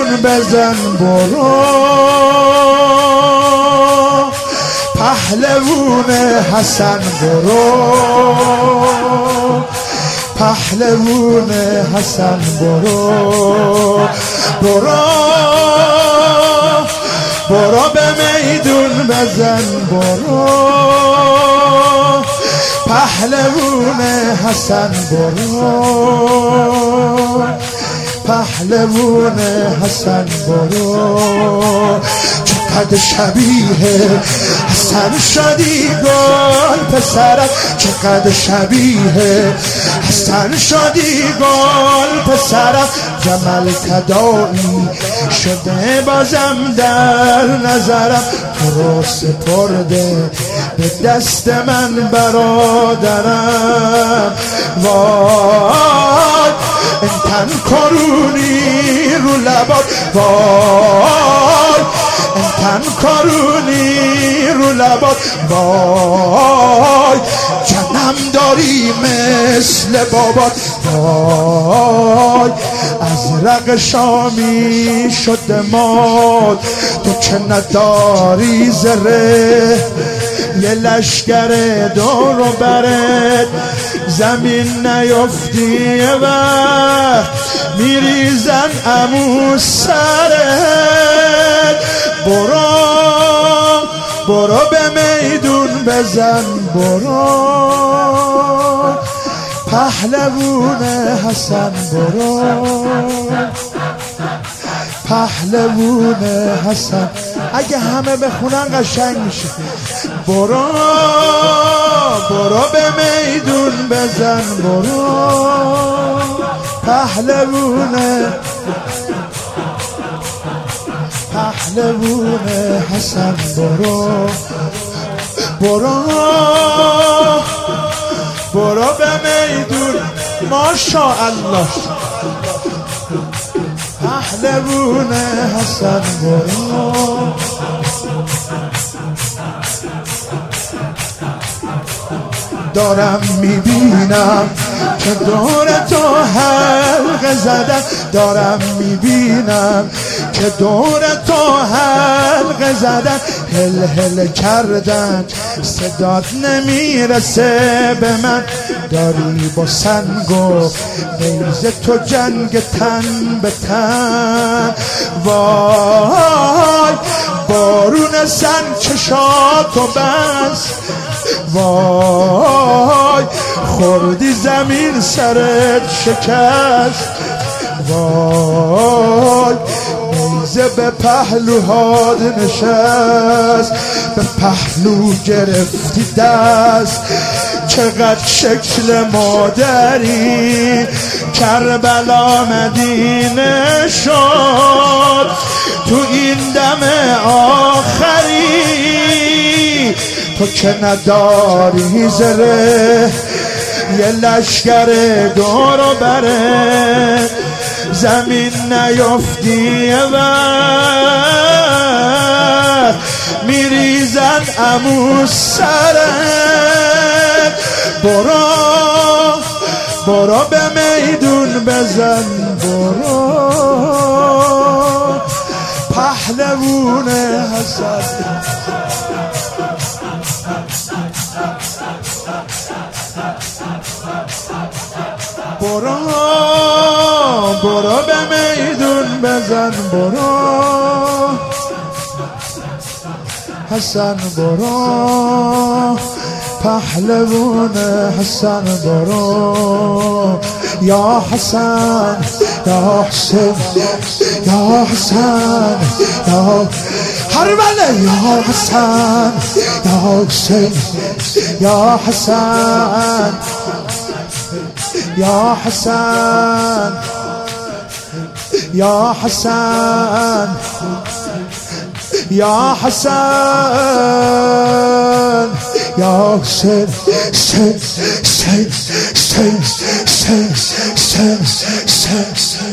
میدون بزن برو پهلوون حسن برو پهلوون حسن برو برو به میدون بزن برو پهلوون حسن برو پهلوون حسن برو چقدر شبیه حسن شدی گل پسرک چقدر شبیه حسن شدی گل پسرک جمل تداعی شده بازم در نظرم تو رو سپرده به دست من برادرم وای این تن کرونی رو لبات وای این تن کرونی رو لبات وای جنم داری مثل بابات وای از رق شامی شده ماد تو که نداری زره یه لشگر دور و برت زمین نیفتی و میریزن عمو سرت برو به میدون بزن برو پهلوون حسن برو پهلوون حسن اگه همه بخونن قشنگ میشه برو به میدون بزن برو پهلوون حسن برو به میدون ماشاءالله پهلوون حسن برو دارم میبینم که دور تو حلقه زدن دارم میبینم که دور تو حلقه زدن هل هل کردن صدات نمیرسه به من داری با سنگ و نیزه تو جنگ تن به تن وای بارون سنگ چشاتو بس وای خوردی زمین سرت شکست وای نیزه به پهلوهات نشست به پهلو گرفتی دست چقدر شکل مادری کربلا مدینه شد تو این دم آخری تو که نداری زره یه لشگر دور و بره زمین نیفتی و میریزن عمو سرت برو به میدون بزن برو پهلوون حسن برو به میدون بزن برو حسن برو پهلوون حسن برو یا حسن یا حسین یا حسن یا هرمله یا حسن یا حسین یا حسن یا حسن یا حسن یا حسن یا حسین سن